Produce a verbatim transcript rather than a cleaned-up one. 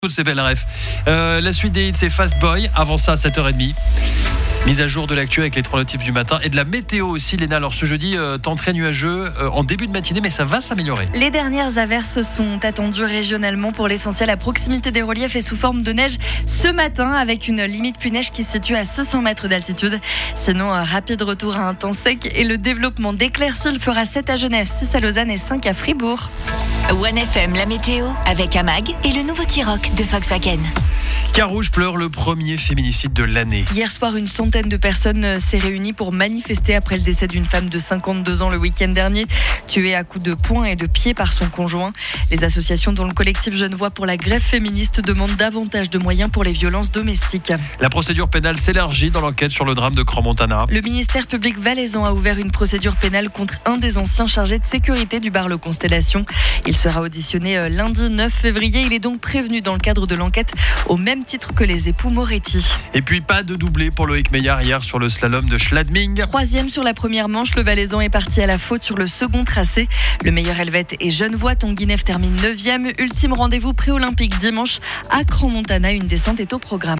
Toutes ces belles refs. Euh, la suite des hits, c'est Fast Boy. Avant ça, à sept heures trente. Mise à jour de l'actu avec les trois notifs du matin et de la météo aussi, Léna. Alors ce jeudi, euh, temps très nuageux euh, en début de matinée, mais ça va s'améliorer. Les dernières averses sont attendues régionalement pour l'essentiel à proximité des reliefs et sous forme de neige ce matin, avec une limite pluie neige qui se situe à six cents mètres d'altitude. Sinon, un rapide retour à un temps sec et le développement d'éclaircies. Il fera sept à Genève, six à Lausanne et cinq à Fribourg. One F M, la météo avec Amag et le nouveau T-Roc de Volkswagen. Carouge pleure le premier féminicide de l'année. Hier soir, une centaine de personnes s'est réunie pour manifester après le décès d'une femme de cinquante-deux ans le week-end dernier, tuée à coups de poing et de pied par son conjoint. Les associations dont le collectif Genevois pour la grève féministe demandent davantage de moyens pour les violences domestiques. La procédure pénale s'élargit dans l'enquête sur le drame de Crans-Montana. Le ministère public valaisan a ouvert une procédure pénale contre un des anciens chargés de sécurité du bar Le Constellation. Il sera auditionné lundi neuf février. Il est donc prévenu dans le cadre de l'enquête au même titre que les époux Moretti. Et puis pas de doublé pour Loïc Meillard hier sur le slalom de Schladming. Troisième sur la première manche, le Valaisan est parti à la faute sur le second tracé. Le meilleur helvète est Genevois. Tonguinev termine neuvième. Ultime rendez-vous pré-olympique dimanche à Crans-Montana. Une descente est au programme.